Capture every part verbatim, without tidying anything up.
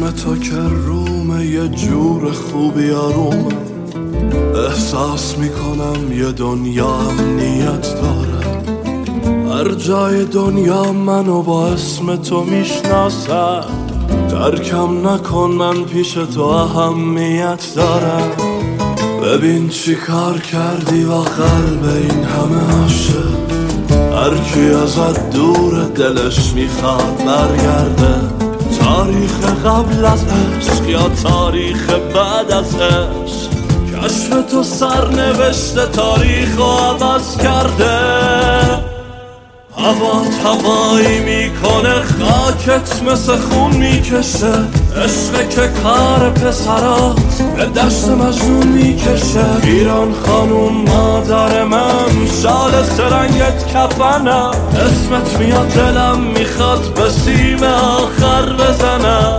اسم تو که رومه یه جور خوبی آرومه، احساس میکنم یه دنیا امنیت داره. هر جای دنیا منو با اسم تو میشناسه، ترکم نکن من پیش تو اهمیت دارم. ببین چی کار کردی و قلب این همه عاشق، هر کی ازت دور دلش میخواد برگرده. تاریخ قبل از عشق یا تاریخ بعد از عشق، کشف تو سرنوشت تاریخ رو عوض کرده. هوات هوایی میکنه، خاکت مثل خون میکشه، عشق که کار پسرات به دشت مجنون میکشه. ایران خانوم مادر من، شال سرنگت کفنم، اسمت میاد دلم میخواد به سیم آخر بزنم.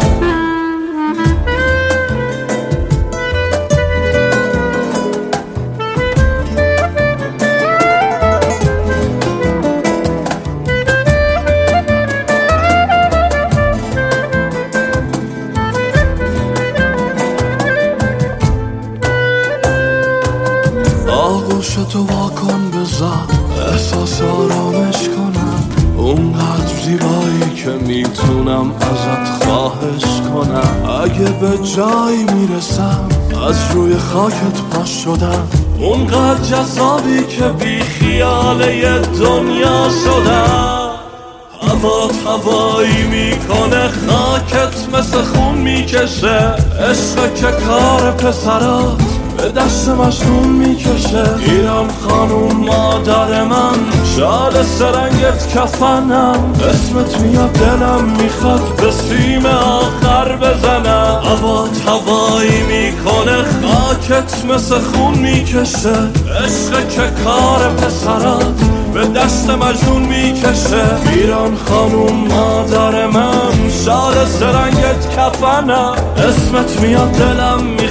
آغوش تو واکن بذار احساس آرامش کنم، اونقدر زیبایی که میتونم ازت خواهش کنم. اگه به جایی میرسم از روی خاکت پاش شدم، اونقدر جذابی که بی خیاله دنیا شدم. هوات هوایی میکنه، خاکت مثل خون میکشه، عشق که کار پسرات به دست مجنون میکشه. ایران خانوم مادر من، شال سرنگت کفنم، اسمت میاد دلم میخواد به سیم آخر بزنم. هوات هوایی میکنه، خاکت مثل خون میکشه، عشق که کار پسرات به دست مجنون میکشه. ایران خانوم مادر من، شال سرنگت کفنم، اسمت میاد دلم میخواد